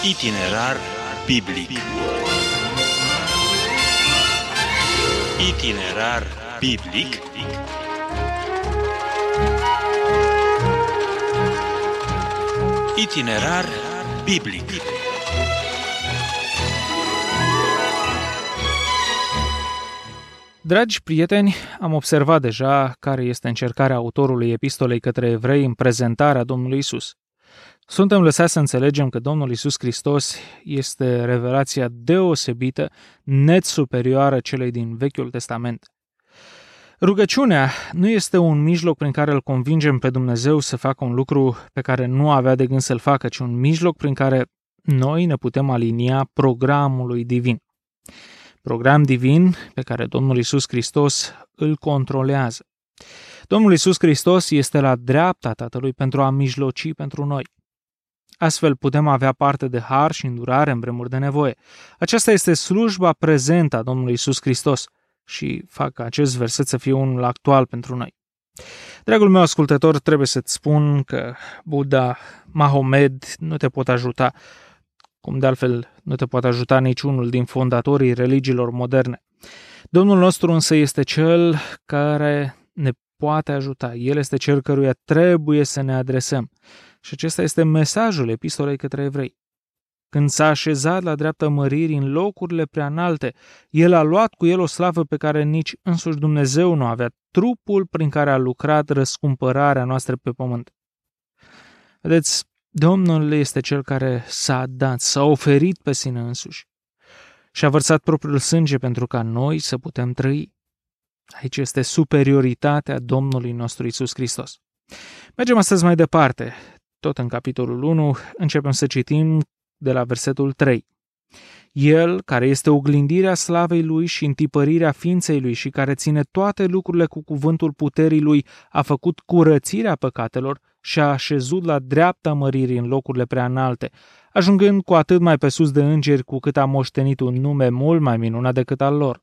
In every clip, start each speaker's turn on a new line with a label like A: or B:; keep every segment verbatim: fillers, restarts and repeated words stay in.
A: Itinerar biblic. Itinerar biblic. Itinerar biblic.
B: Dragi prieteni, am observat deja care este încercarea autorului epistolei către evrei în prezentarea Domnului Isus. Suntem lăsați să înțelegem că Domnul Isus Hristos este revelația deosebită, net superioară celei din Vechiul Testament. Rugăciunea nu este un mijloc prin care îl convingem pe Dumnezeu să facă un lucru pe care nu avea de gând să-l facă, ci un mijloc prin care noi ne putem alinia programului divin. Program divin pe care Domnul Isus Hristos îl controlează. Domnul Isus Hristos este la dreapta Tatălui pentru a mijloci pentru noi. Astfel putem avea parte de har și îndurare în vremuri de nevoie. Aceasta este slujba prezentă a Domnului Isus Hristos și fac ca acest verset să fie unul actual pentru noi. Dragul meu ascultător, trebuie să-ți spun că Buddha, Mahomed nu te pot ajuta, cum de altfel nu te poate ajuta niciunul din fondatorii religiilor moderne. Domnul nostru însă este Cel care ne poate ajuta. El este Cel căruia trebuie să ne adresăm. Și acesta este mesajul epistolei către evrei. Când s-a așezat la dreapta măririi în locurile prea înalte, El a luat cu El o slavă pe care nici însuși Dumnezeu nu avea, trupul prin care a lucrat răscumpărarea noastră pe pământ. Vedeți, Domnul este Cel care s-a dat, s-a oferit pe sine însuși și a vărsat propriul sânge pentru ca noi să putem trăi. Aici este superioritatea Domnului nostru Iisus Hristos. Mergem astăzi mai departe. Tot în capitolul unu începem să citim de la versetul trei. El, care este oglindirea slavei Lui și întipărirea ființei Lui și care ține toate lucrurile cu cuvântul puterii Lui, a făcut curățirea păcatelor și a așezut la dreapta măririi în locurile prea înalte, ajungând cu atât mai pe sus de îngeri cu cât a moștenit un nume mult mai minunat decât al lor.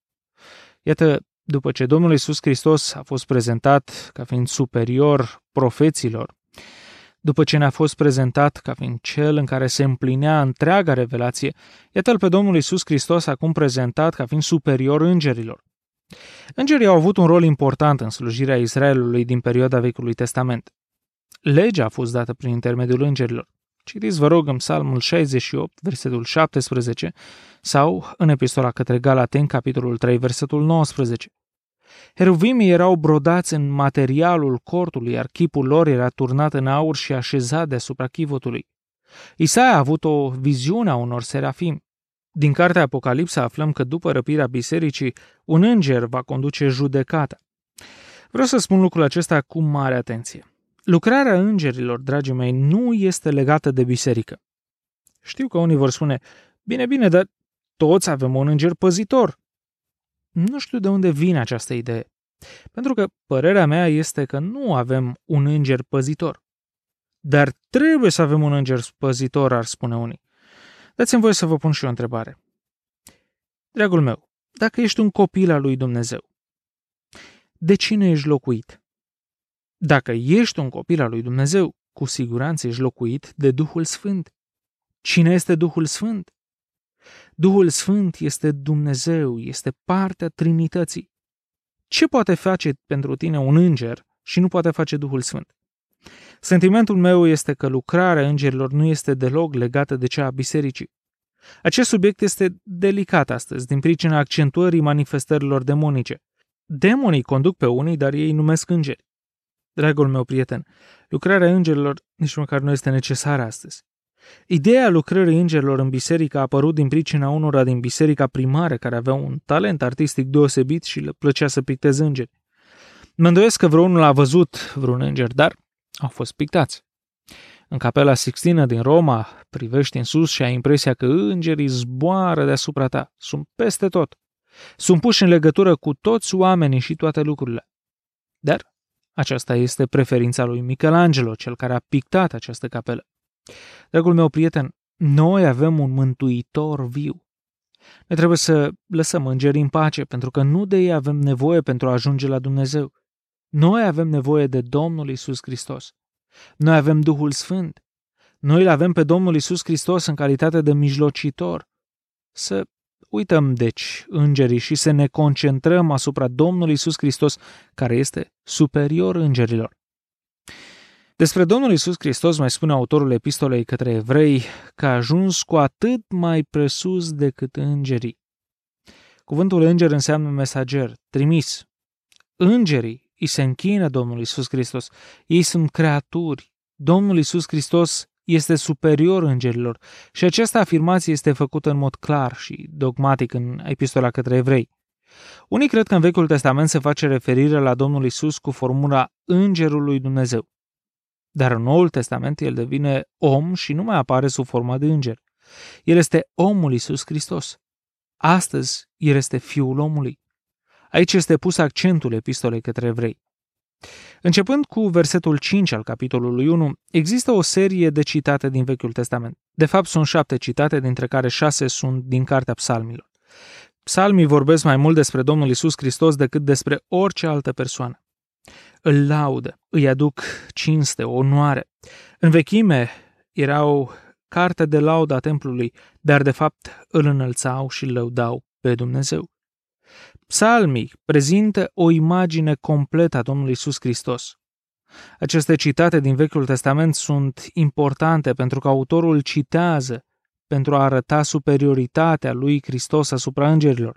B: Iată, după ce Domnul Iisus Hristos a fost prezentat ca fiind superior profeților, după ce ne-a fost prezentat ca fiind Cel în care se împlinea întreaga revelație, iată-L pe Domnul Iisus Hristos acum prezentat ca fiind superior îngerilor. Îngerii au avut un rol important în slujirea Israelului din perioada Vechiului Testament. Legea a fost dată prin intermediul îngerilor. Citiți, vă rog, în Psalmul șaizeci și opt, versetul șaptesprezece, sau în Epistola către Galateni, capitolul trei, versetul nouăsprezece. Heruvimii erau brodați în materialul cortului, iar chipul lor era turnat în aur și așezat deasupra chivotului. Isaia a avut o viziune a unor serafimi. Din cartea Apocalipsa aflăm că după răpirea bisericii, un înger va conduce judecata. Vreau să spun lucrul acesta cu mare atenție. Lucrarea îngerilor, dragii mei, nu este legată de biserică. Știu că unii vor spune, bine, bine, dar toți avem un înger păzitor. Nu știu de unde vine această idee, pentru că părerea mea este că nu avem un înger păzitor. Dar trebuie să avem un înger păzitor, ar spune unii. Dați-mi voie să vă pun și o întrebare. Dragul meu, dacă ești un copil al lui Dumnezeu, de cine ești locuit? Dacă ești un copil al lui Dumnezeu, cu siguranță ești locuit de Duhul Sfânt. Cine este Duhul Sfânt? Duhul Sfânt este Dumnezeu, este partea Trinității. Ce poate face pentru tine un înger și nu poate face Duhul Sfânt? Sentimentul meu este că lucrarea îngerilor nu este deloc legată de cea a bisericii. Acest subiect este delicat astăzi, din pricina accentuării manifestărilor demonice. Demonii conduc pe unii, dar ei numesc îngeri. Dragul meu prieten, lucrarea îngerilor nici măcar nu este necesară astăzi. Ideea lucrării îngerilor în biserică a apărut din pricina unora din biserica primară care aveau un talent artistic deosebit și le plăcea să picteze îngeri. Mă îndoiesc că vreunul a văzut vreun înger, dar au fost pictați. În Capela Sixtină din Roma privești în sus și ai impresia că îngerii zboară deasupra ta, sunt peste tot. Sunt puși în legătură cu toți oamenii și toate lucrurile. Dar aceasta este preferința lui Michelangelo, cel care a pictat această capelă. Dragul meu prieten, noi avem un mântuitor viu. Noi trebuie să lăsăm îngerii în pace, pentru că nu de ei avem nevoie pentru a ajunge la Dumnezeu. Noi avem nevoie de Domnul Iisus Hristos. Noi avem Duhul Sfânt. Noi îl avem pe Domnul Iisus Hristos în calitate de mijlocitor. Să uităm, deci, îngerii și să ne concentrăm asupra Domnului Iisus Hristos, care este superior îngerilor. Despre Domnul Iisus Hristos mai spune autorul epistolei către evrei că a ajuns cu atât mai presus decât îngerii. Cuvântul înger înseamnă mesager, trimis. Îngerii îi se închină Domnului Iisus Hristos. Ei sunt creaturi. Domnul Iisus Hristos este superior îngerilor și această afirmație este făcută în mod clar și dogmatic în epistola către evrei. Unii cred că în Vechiul Testament se face referire la Domnul Iisus cu formula Îngerul lui Dumnezeu. Dar în Noul Testament el devine om și nu mai apare sub formă de înger. El este omul Iisus Hristos. Astăzi el este Fiul omului. Aici este pus accentul epistolei către evrei. Începând cu versetul cinci al capitolului unu, există o serie de citate din Vechiul Testament. De fapt, sunt șapte citate, dintre care șase sunt din Cartea Psalmilor. Psalmii vorbesc mai mult despre Domnul Iisus Hristos decât despre orice altă persoană. Îl laudă, îi aduc cinste, onoare. În vechime erau carte de laudă a templului, dar de fapt îl înălțau și îl lăudau pe Dumnezeu. Psalmii prezintă o imagine completă a Domnului Iisus Hristos. Aceste citate din Vechiul Testament sunt importante pentru că autorul citează pentru a arăta superioritatea lui Hristos asupra îngerilor.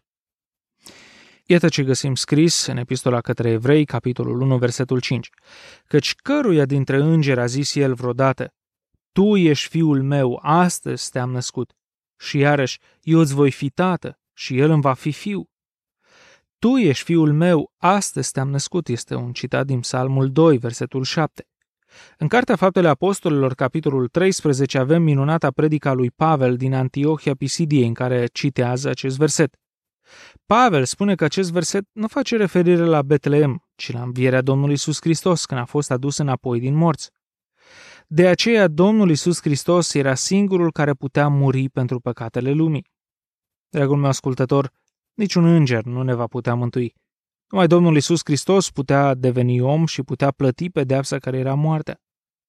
B: Iată ce găsim scris în epistola către evrei, capitolul unu, versetul cinci. Căci căruia dintre îngeri a zis el vreodată, tu ești fiul meu, astăzi te-am născut. Și iarăși, eu îți voi fi tată și el îmi va fi fiu. Tu ești fiul meu, astăzi te-am născut, este un citat din Psalmul doi, versetul șapte. În Cartea Faptele Apostolilor, capitolul treisprezece, avem minunata predica lui Pavel din Antiohia Pisidiei, în care citează acest verset. Pavel spune că acest verset nu face referire la Betleem, ci la învierea Domnului Iisus Hristos, când a fost adus înapoi din morți. De aceea, Domnul Iisus Hristos era singurul care putea muri pentru păcatele lumii. Dragul meu ascultător, niciun înger nu ne va putea mântui. Numai Domnul Iisus Hristos putea deveni om și putea plăti pedeapsa care era moartea.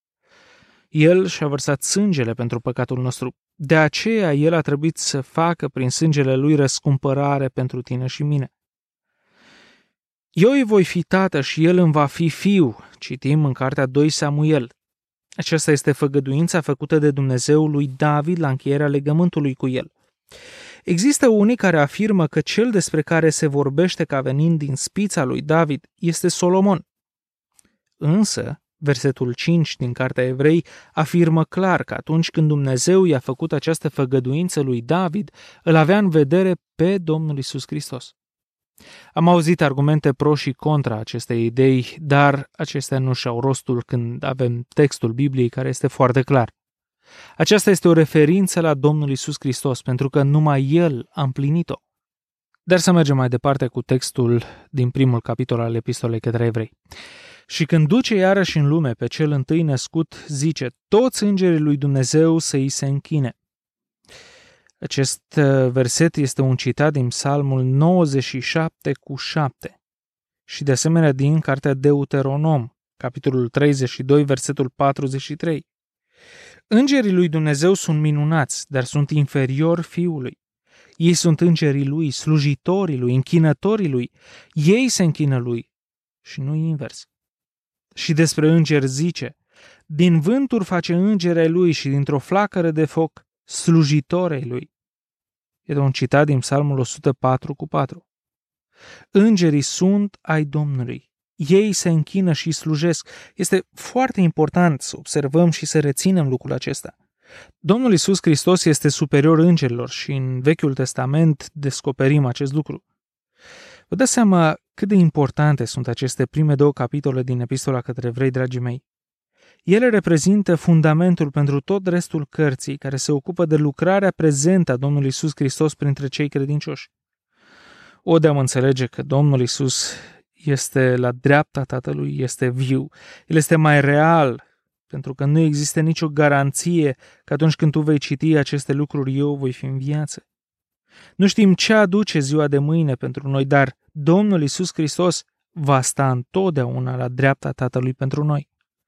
B: El și-a vărsat sângele pentru păcatul nostru. De aceea El a trebuit să facă prin sângele Lui răscumpărare pentru tine și mine. Eu îi voi fi tată și El îmi va fi fiu, citim în cartea doi Samuel. Aceasta este făgăduința făcută de Dumnezeu lui David la încheierea legământului cu el. Există unii care afirmă că cel despre care se vorbește ca venind din spița lui David este Solomon. Însă, versetul cinci din Cartea Evrei afirmă clar că atunci când Dumnezeu i-a făcut această făgăduință lui David, îl avea în vedere pe Domnul Iisus Hristos. Am auzit argumente pro și contra acestei idei, dar acestea nu și-au rostul când avem textul Bibliei care este foarte clar. Aceasta este o referință la Domnul Iisus Hristos, pentru că numai El a împlinit-o. Dar să mergem mai departe cu textul din primul capitol al epistolei către evrei. Și când duce iarăși în lume pe cel întâi născut, zice, toți îngerii lui Dumnezeu să îi se închine. Acest verset este un citat din Psalmul nouăzeci și șapte cu șapte și de asemenea din Cartea Deuteronom, capitolul treizeci și doi, versetul patruzeci și trei. Îngerii lui Dumnezeu sunt minunați, dar sunt inferiori Fiului. Ei sunt îngerii lui, slujitorii lui, închinătorii lui. Ei se închină lui și nu invers. Și despre îngeri zice, din vânturi face îngerii lui și dintr-o flacără de foc slujitorii lui. Este un citat din Psalmul o sută patru cu patru. Îngerii sunt ai Domnului. Ei se închină și slujesc. Este foarte important să observăm și să reținem lucrul acesta. Domnul Iisus Hristos este superior îngerilor și în Vechiul Testament descoperim acest lucru. Vă dați seama cât de importante sunt aceste prime două capitole din Epistola către Evrei, dragii mei. Ele reprezintă fundamentul pentru tot restul cărții care se ocupă de lucrarea prezentă a Domnului Iisus Hristos printre cei credincioși. O de-am înțelege că Domnul Iisus este la dreapta Tatălui, este viu, El este mai real, pentru că nu există nicio garanție că atunci când tu vei citi aceste lucruri, eu voi fi în viață. Nu știm ce aduce ziua de mâine pentru noi, dar Domnul Iisus Hristos va sta întotdeauna la dreapta Tatălui pentru noi.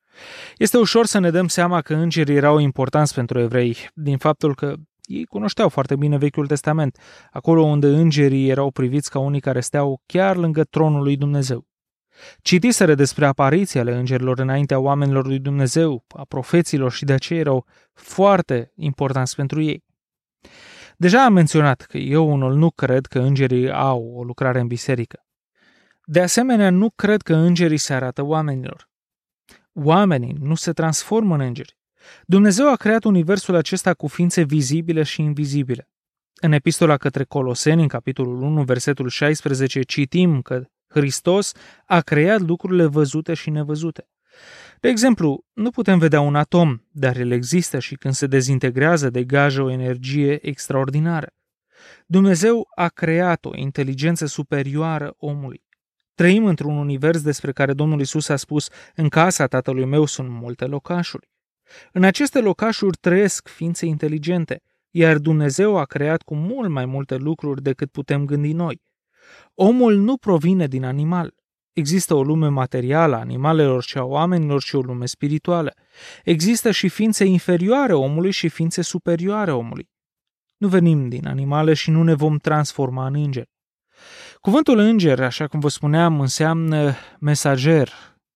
B: Este ușor să ne dăm seama că îngerii erau importanți pentru evrei, din faptul că ei cunoșteau foarte bine Vechiul Testament, acolo unde îngerii erau priviți ca unii care steau chiar lângă tronul lui Dumnezeu. Citiseră despre apariții ale îngerilor înaintea oamenilor lui Dumnezeu, a profeților, și de aceea erau foarte importanți pentru ei. Deja am menționat că eu unul nu cred că îngerii au o lucrare în biserică. De asemenea, nu cred că îngerii se arată oamenilor. Oamenii nu se transformă în îngeri. Dumnezeu a creat universul acesta cu ființe vizibile și invizibile. În epistola către Coloseni, în capitolul unu, versetul șaisprezece, citim că Hristos a creat lucrurile văzute și nevăzute. De exemplu, nu putem vedea un atom, dar el există și când se dezintegrează degajă o energie extraordinară. Dumnezeu a creat o inteligență superioară omului. Trăim într-un univers despre care Domnul Iisus a spus: în casa Tatălui meu sunt multe locașuri. În aceste locașuri trăiesc ființe inteligente, iar Dumnezeu a creat cu mult mai multe lucruri decât putem gândi noi. Omul nu provine din animal. Există o lume materială a animalelor și a oamenilor și o lume spirituală. Există și ființe inferioare omului și ființe superioare omului. Nu venim din animale și nu ne vom transforma în îngeri. Cuvântul înger, așa cum vă spuneam, înseamnă mesager.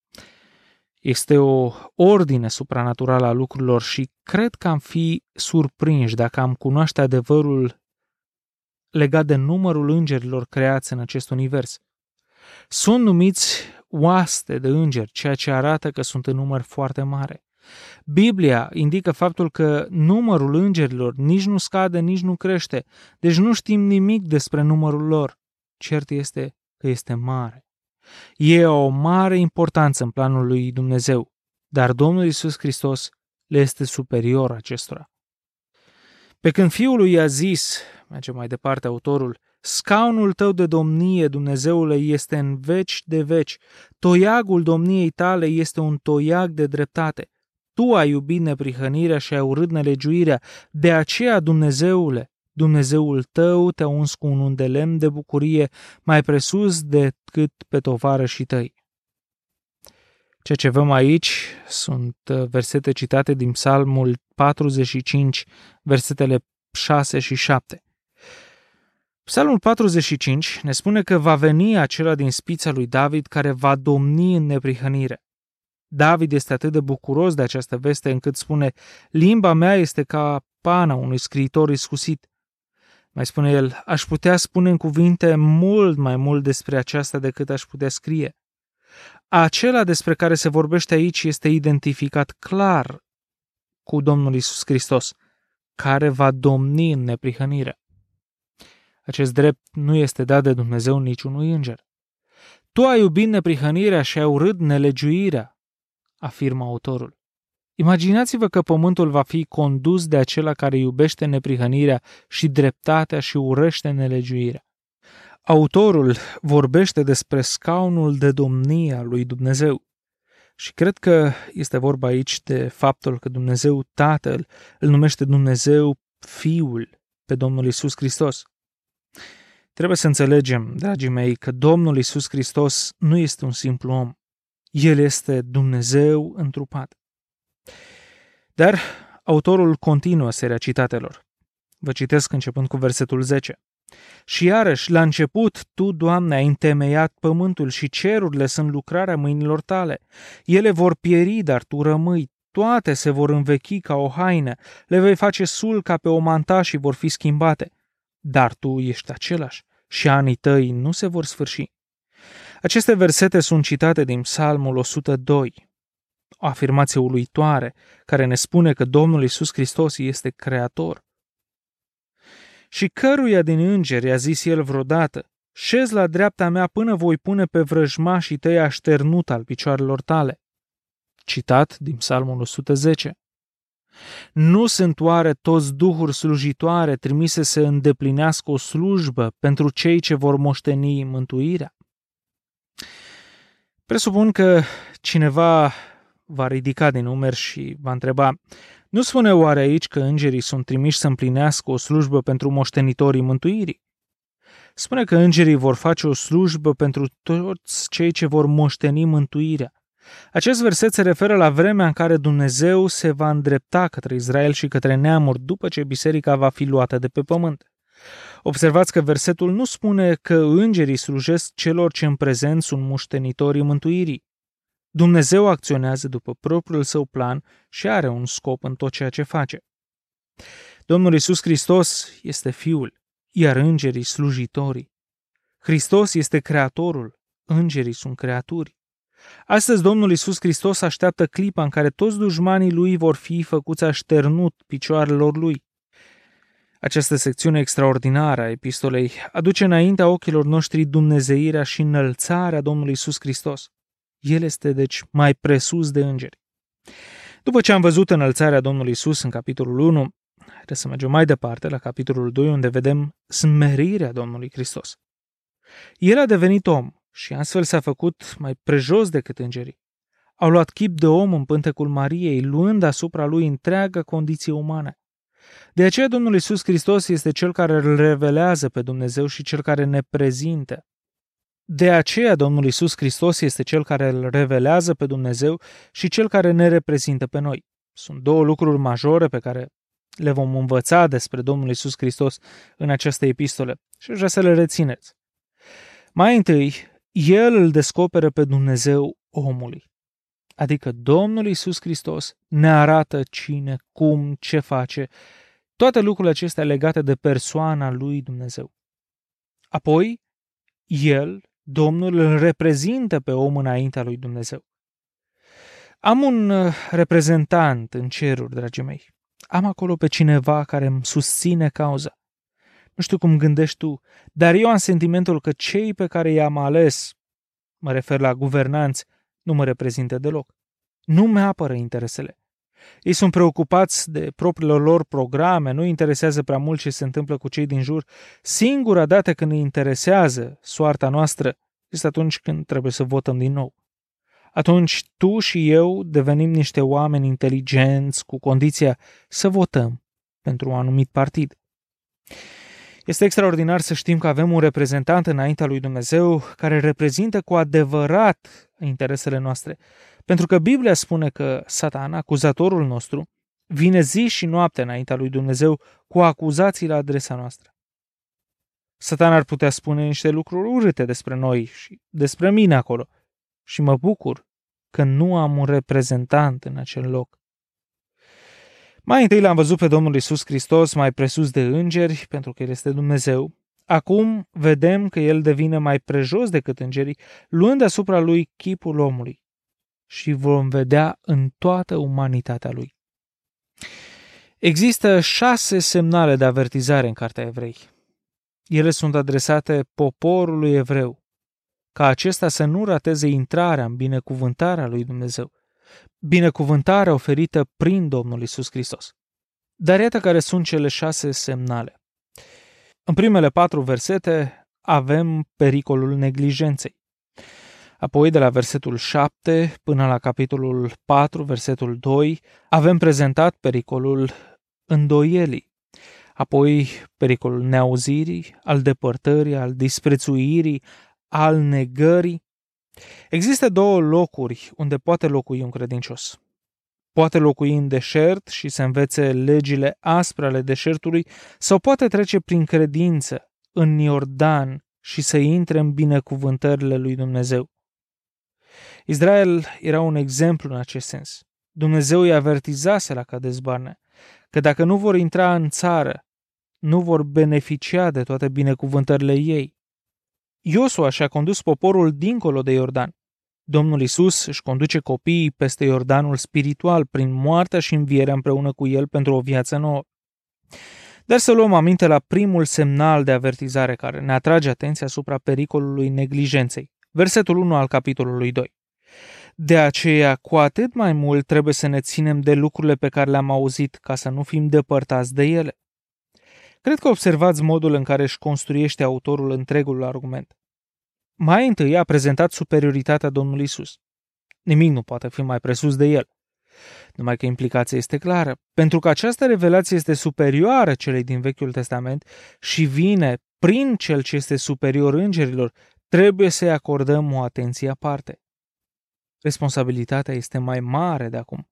B: Este o ordine supranaturală a lucrurilor și cred că am fi surprinși dacă am cunoaște adevărul legat de numărul îngerilor creați în acest univers. Sunt numiți oaste de îngeri, ceea ce arată că sunt în număr foarte mare. Biblia indică faptul că numărul îngerilor nici nu scade, nici nu crește, deci nu știm nimic despre numărul lor. Cert este că este mare. Ei au o mare importanță în planul lui Dumnezeu, dar Domnul Iisus Hristos le este superior acestora. Pe când Fiul lui i-a zis, merge mai departe autorul, scaunul tău de domnie, Dumnezeule, este în veci de veci, toiagul domniei tale este un toiag de dreptate. Tu ai iubit neprihănirea și ai urât nelegiuirea, de aceea, Dumnezeule, Dumnezeul tău te-a uns cu un unt de lemn de bucurie mai presus decât pe tovarășii tăi. Ceea ce văm aici sunt versete citate din Psalmul patruzeci și cinci, versetele șase și șapte. Psalmul patruzeci și cinci ne spune că va veni acela din spița lui David care va domni în neprihănire. David este atât de bucuros de această veste încât spune: limba mea este ca pana unui scriitor iscusit. Mai spune el: aș putea spune în cuvinte mult mai mult despre aceasta decât aș putea scrie. Acela despre care se vorbește aici este identificat clar cu Domnul Iisus Hristos, care va domni în neprihănire. Acest drept nu este dat de Dumnezeu niciunui înger. Tu ai iubit neprihănirea și ai urât nelegiuirea, afirmă autorul. Imaginați-vă că pământul va fi condus de acela care iubește neprihănirea și dreptatea și urăște nelegiuirea. Autorul vorbește despre scaunul de domnie al lui Dumnezeu. Și cred că este vorba aici de faptul că Dumnezeu Tatăl îl numește Dumnezeu Fiul pe Domnul Iisus Hristos. Trebuie să înțelegem, dragii mei, că Domnul Iisus Hristos nu este un simplu om. El este Dumnezeu întrupat. Dar autorul continuă seria citatelor. Vă citesc începând cu versetul zece. Și iarăși, la început, Tu, Doamne, ai întemeiat pământul și cerurile sunt lucrarea mâinilor Tale. Ele vor pieri, dar Tu rămâi. Toate se vor învechi ca o haină. Le vei face sul ca pe o manta și vor fi schimbate. Dar Tu ești același și anii Tăi nu se vor sfârși. Aceste versete sunt citate din Psalmul o sută doi. O afirmație uluitoare care ne spune că Domnul Iisus Hristos este creator. Și căruia din îngeri a zis el vreodată: șez la dreapta mea până voi pune pe vrăjmașii tăi așternut al picioarelor tale. Citat din Psalmul o sută zece. Nu sunt oare toți duhuri slujitoare trimise să îndeplinească o slujbă pentru cei ce vor moșteni mântuirea? Presupun că cineva va ridica din umeri și va întreba: nu spune oare aici că îngerii sunt trimiși să împlinească o slujbă pentru moștenitorii mântuirii? Spune că îngerii vor face o slujbă pentru toți cei ce vor moșteni mântuirea. Acest verset se referă la vremea în care Dumnezeu se va îndrepta către Israel și către neamuri după ce biserica va fi luată de pe pământ. Observați că versetul nu spune că îngerii slujesc celor ce în prezent sunt muștenitorii mântuirii. Dumnezeu acționează după propriul său plan și are un scop în tot ceea ce face. Domnul Iisus Hristos este Fiul, iar îngerii slujitorii. Hristos este Creatorul, îngerii sunt creaturi. Astăzi Domnul Iisus Hristos așteaptă clipa în care toți dușmanii lui vor fi făcuți așternut picioarelor lui. Această secțiune extraordinară a epistolei aduce înaintea ochilor noștri dumnezeirea și înălțarea Domnului Iisus Hristos. El este, deci, mai presus de îngeri. După ce am văzut înălțarea Domnului Iisus în capitolul unu, haideți să mergem mai departe la capitolul doi, unde vedem smerirea Domnului Hristos. El a devenit om și astfel s-a făcut mai prejos decât îngerii. Au luat chip de om în pântecul Mariei, luând asupra lui întreaga condiție umană. De aceea Domnul Iisus Hristos este Cel care îl revelează pe Dumnezeu și Cel care ne prezintă. De aceea Domnul Iisus Hristos este Cel care îl revelează pe Dumnezeu și Cel care ne reprezintă pe noi. Sunt două lucruri majore pe care le vom învăța despre Domnul Iisus Hristos în această epistolă și aș vrea să le rețineți. Mai întâi, El îl descoperă pe Dumnezeu omului. Adică Domnul Iisus Hristos ne arată cine, cum, ce face, toate lucrurile acestea legate de persoana lui Dumnezeu. Apoi, El, Domnul, îl reprezintă pe om înaintea lui Dumnezeu. Am un reprezentant în ceruri, dragii mei. Am acolo pe cineva care îmi susține cauza. Nu știu cum gândești tu, dar eu am sentimentul că cei pe care i-am ales, mă refer la guvernanți, nu mă reprezintă deloc. Nu mi apără interesele. Ei sunt preocupați de propriile lor programe, nu interesează prea mult ce se întâmplă cu cei din jur. Singura dată când îi interesează soarta noastră este atunci când trebuie să votăm din nou. Atunci tu și eu devenim niște oameni inteligenți cu condiția să votăm pentru un anumit partid. Este extraordinar să știm că avem un reprezentant înaintea lui Dumnezeu care reprezintă cu adevărat interesele noastre. Pentru că Biblia spune că Satan, acuzatorul nostru, vine zi și noapte înaintea lui Dumnezeu cu acuzații la adresa noastră. Satan ar putea spune niște lucruri urâte despre noi și despre mine acolo. Și mă bucur că nu am un reprezentant în acel loc. Mai întâi l-am văzut pe Domnul Iisus Hristos mai presus de îngeri, pentru că El este Dumnezeu. Acum vedem că El devine mai prejos decât îngerii, luând asupra Lui chipul omului. Și vom vedea în toată umanitatea Lui. Există șase semnale de avertizare în Cartea Evrei. Ele sunt adresate poporului evreu, ca acesta să nu rateze intrarea în binecuvântarea lui Dumnezeu, binecuvântarea oferită prin Domnul Iisus Hristos. Dar iată care sunt cele șase semnale. În primele patru versete avem pericolul neglijenței. Apoi, de la versetul șapte până la capitolul patru, versetul doi, avem prezentat pericolul îndoielii. Apoi, pericolul neauzirii, al depărtării, al disprețuirii, al negării. Există două locuri unde poate locui un credincios. Poate locui în deșert și să învețe legile aspre ale deșertului, sau poate trece prin credință în Iordan și să intre în binecuvântările lui Dumnezeu. Israel era un exemplu în acest sens. Dumnezeu îi avertizase la Cades Barnea că dacă nu vor intra în țară, nu vor beneficia de toate binecuvântările ei. Iosua și-a condus poporul dincolo de Iordan. Domnul Iisus își conduce copiii peste Iordanul spiritual prin moartea și învierea împreună cu el pentru o viață nouă. Dar să luăm aminte la primul semnal de avertizare care ne atrage atenția asupra pericolului neglijenței. Versetul unu al capitolului doi. De aceea, cu atât mai mult trebuie să ne ținem de lucrurile pe care le-am auzit, ca să nu fim depărtați de ele. Cred că observați modul în care își construiește autorul întregul argument. Mai întâi a prezentat superioritatea Domnului Iisus. Nimic nu poate fi mai presus de el. Numai că implicația este clară. Pentru că această revelație este superioară celei din Vechiul Testament și vine prin cel ce este superior îngerilor, trebuie să-i acordăm o atenție aparte. Responsabilitatea este mai mare de acum.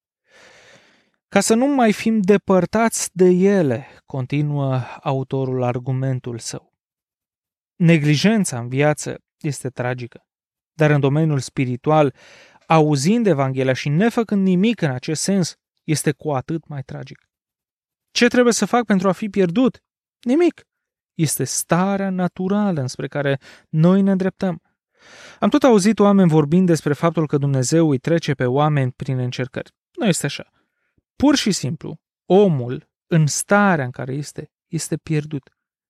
B: Ca să nu mai fim depărtați de ele, continuă autorul argumentul său. Neglijența în viață este tragică, dar în domeniul spiritual, auzind Evanghelia și nefăcând nimic în acest sens, este cu atât mai tragic. Ce trebuie să fac pentru a fi pierdut? Nimic. Este starea naturală înspre care noi ne îndreptăm. Am tot auzit oameni vorbind despre faptul că Dumnezeu îi trece pe oameni prin încercări. Nu este așa. Pur și simplu, omul, în starea în care este, este pierdut.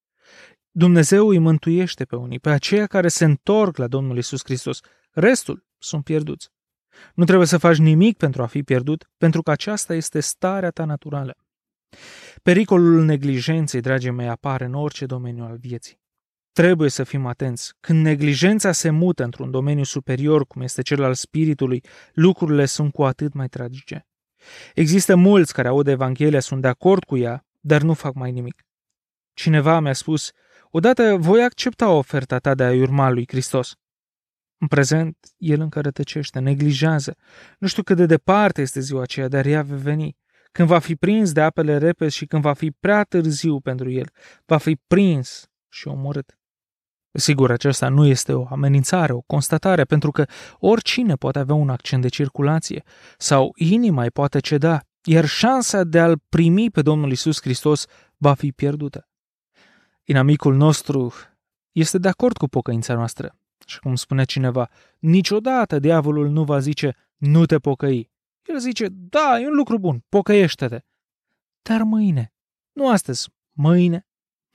B: Dumnezeu îi mântuiește pe unii, pe aceia care se întorc la Domnul Iisus Hristos. Restul sunt pierduți. Nu trebuie să faci nimic pentru a fi pierdut, pentru că aceasta este starea ta naturală. Pericolul neglijenței, dragii mei, apare în orice domeniu al vieții. Trebuie să fim atenți. Când neglijența se mută într-un domeniu superior, cum este cel al spiritului, lucrurile sunt cu atât mai tragice. Există mulți care aud Evanghelia, sunt de acord cu ea, dar nu fac mai nimic. Cineva mi-a spus, odată voi accepta oferta ta de a-i urma lui Hristos. În prezent, el încă rătăcește, neglijează. Nu știu cât de departe este ziua aceea, dar ea va veni. Când va fi prins de apele repezi și când va fi prea târziu pentru el, va fi prins și omorât. Sigur, aceasta nu este o amenințare, o constatare, pentru că oricine poate avea un accent de circulație sau inima îi poate ceda, iar șansa de a-L primi pe Domnul Iisus Hristos va fi pierdută. Inamicul nostru este de acord cu pocăința noastră. Și cum spune cineva, niciodată diavolul nu va zice, nu te pocăi. El zice, da, e un lucru bun, pocăiește-te. Dar mâine, nu astăzi, mâine.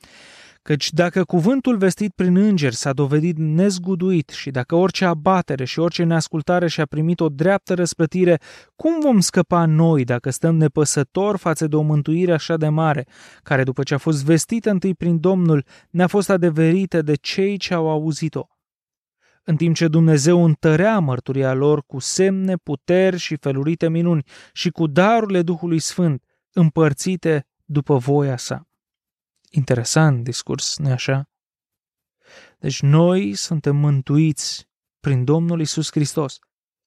B: Căci dacă cuvântul vestit prin îngeri s-a dovedit nezguduit și dacă orice abatere și orice neascultare și-a primit o dreaptă răsplătire, cum vom scăpa noi dacă stăm nepăsători față de o mântuire așa de mare, care după ce a fost vestită întâi prin Domnul, ne-a fost adeverită de cei ce au auzit-o? În timp ce Dumnezeu întărea mărturia lor cu semne, puteri și felurite minuni și cu darurile Duhului Sfânt, împărțite după voia sa. Interesant discurs, nu-i așa? Deci noi suntem mântuiți prin Domnul Iisus Hristos.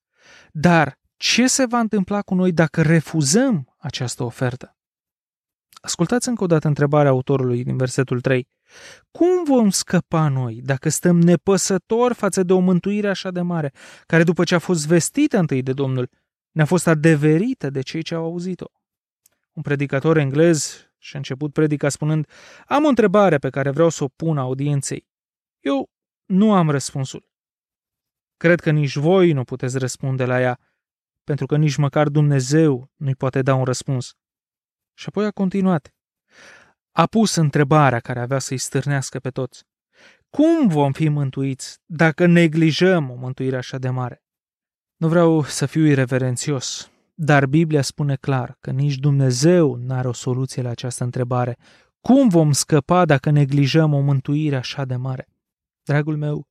B: Dar ce se va întâmpla cu noi dacă refuzăm această ofertă? Ascultați încă o dată întrebarea autorului din versetul trei. Cum vom scăpa noi dacă stăm nepăsători față de o mântuire așa de mare, care după ce a fost vestită întâi de Domnul, ne-a fost adeverită de cei ce au auzit-o? Un predicator englez și-a început predica spunând, am o întrebare pe care vreau să o pun audienței. Eu nu am răspunsul. Cred că nici voi nu puteți răspunde la ea, pentru că nici măcar Dumnezeu nu-i poate da un răspuns. Și apoi a continuat. A pus întrebarea care avea să-i stârnească pe toți. Cum vom fi mântuiți dacă neglijăm o mântuire așa de mare? Nu vreau să fiu ireverențios, dar Biblia spune clar că nici Dumnezeu n-are o soluție la această întrebare. Cum vom scăpa dacă neglijăm o mântuire așa de mare? Dragul meu,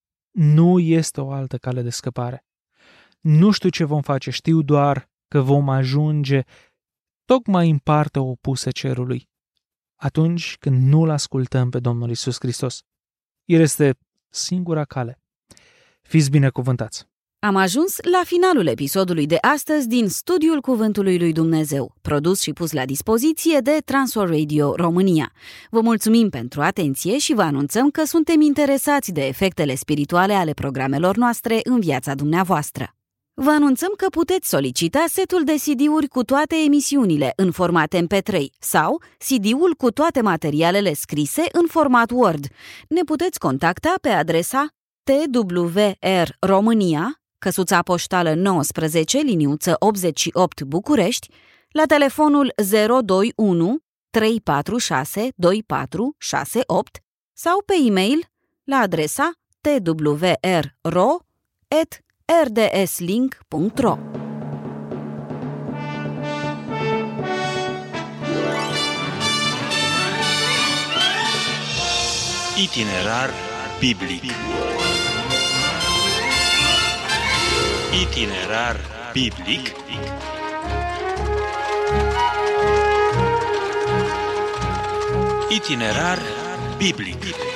B: nu este o altă cale de scăpare. Nu știu ce vom face, știu doar că vom ajunge tocmai în partea opusă cerului, atunci când nu-L ascultăm pe Domnul Iisus Hristos. El este singura cale. Fiți binecuvântați!
C: Am ajuns la finalul episodului de astăzi din Studiul Cuvântului lui Dumnezeu, produs și pus la dispoziție de Transworld Radio România. Vă mulțumim pentru atenție și vă anunțăm că suntem interesați de efectele spirituale ale programelor noastre în viața dumneavoastră. Vă anunțăm că puteți solicita setul de C D-uri cu toate emisiunile în format M P trei sau C D-ul cu toate materialele scrise în format Word. Ne puteți contacta pe adresa T W R România, căsuța poștală nouăsprezece, liniuță optzeci și opt București, la telefonul zero doi unu trei patru șase doi patru șase opt sau pe e-mail la adresa t w r ro at r d s link punct r o.
A: Itinerar biblic. Itinerar biblic. Itinerar biblic.